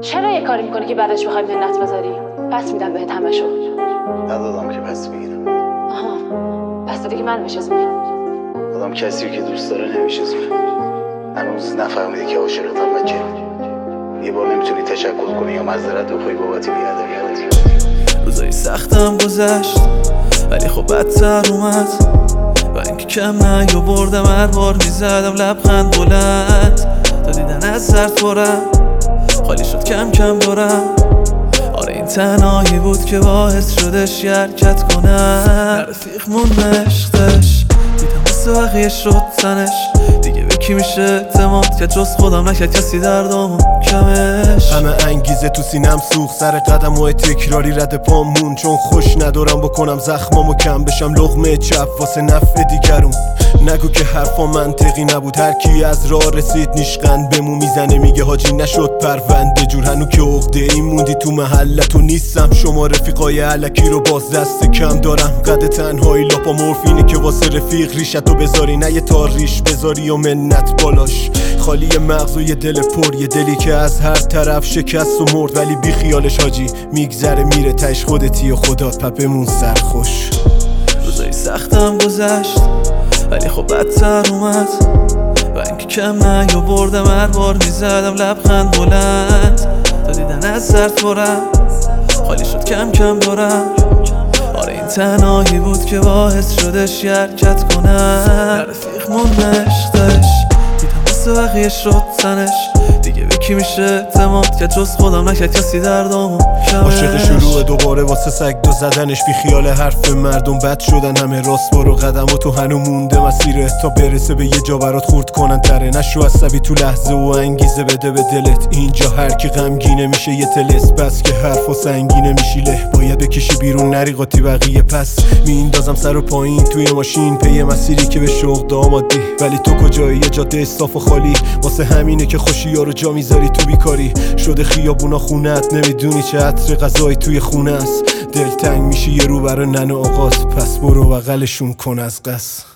چرا یه کاری میکنی که بعدش بخوای منت بذاری؟ پس میدم بهت همشو. ندادم که پس بگیرم. آها، پس دادی که من بشزونی. آدم کسی که دوست داره نمیشزونه. هنوز نفهمیدی که عاشقتم بچه. یه بار نمیتونی تشکر کنی یا معذرت بخوای بابت بی‌ادبیات. روزای سختم گذشت ولی خب بدتر اومد و اینکه کم نیاوردم هر بار میزدم لبخند بلند تا دیدن از سر پرم خالی شد کم کم دارم. آره این تنهایی بود که باعث شدش حرکت کنم. رفیق موند عشقش دیدم واسه بقیه شد تنش دیگه به کی میشه اعتماد که جز خودم نکرد کسی دردامو کمش. همه انگیزه تو سینم سوخت سر قدم و تکراری رد پامون چون خوش ندارم بکنم زخمامو کم بشم لقمه چپ واسه نفع دیگرون. نگو که حرفا منطقی نبود هر کی از راه رسید نیشقند بمو میزنه میگه حاجی نشد پرونده جور هنو که عقده این موندی تو محلتو نیستم شما رفیقای علکی رو باز دست کم دارم. قد تنهایی لاپا مورفینه که واسه رفیق ریشتو بذاری نه یه تاریش بذاری و منت بالاش. خالی مغز و یه دل پر یه دلی که از هر طرف شکست و مرد ولی بی خیالش حاجی میگذره میره تش خودتی و خدا پپمون سرخوش. روزای سختم گذشت ولی خب بدتر اومد و اینکه کم نیاوردم هر بار میزدم لبخند بلند تا دیدن از سر پرم خالی شد کم کم دارم. آره این تنهایی بود که باعث شدش حرکت کنم. رفیق موند عشقش دیدم واسه بقیه شد تنش دیگه به کی میشه اعتماد که جز خودم نکرد کسی دردامو کمش. عاشق شروع دوباره واسه سگ دو زدنش بی خیال حرف مردم بد شدن همه راست برو قدم و تو هنو مونده مسیره تا برسه به یه جا برات خورد کنن تره. نشو عصبی تو لحظه و انگیزه بده به دلت اینجا هر کی غمگینه میشه یه تلس بس که حرف و سنگینه میشیله باید بکشی بیرون نری قاطی بقیه پس میندازم سر و پایین توی ماشین پی مسیری که به شوق دامادی ولی تو کجایی یه جاده صاف و خالی واسه همینه که خوشی‌ها رو جا میذاری تو بیکاری شده خیابونا خونت نمیدونی چه عطر غذایی توی خونه است دلتنگ میشی یه رو برا ننه آقاست پس برو بغلشون کن از قصد.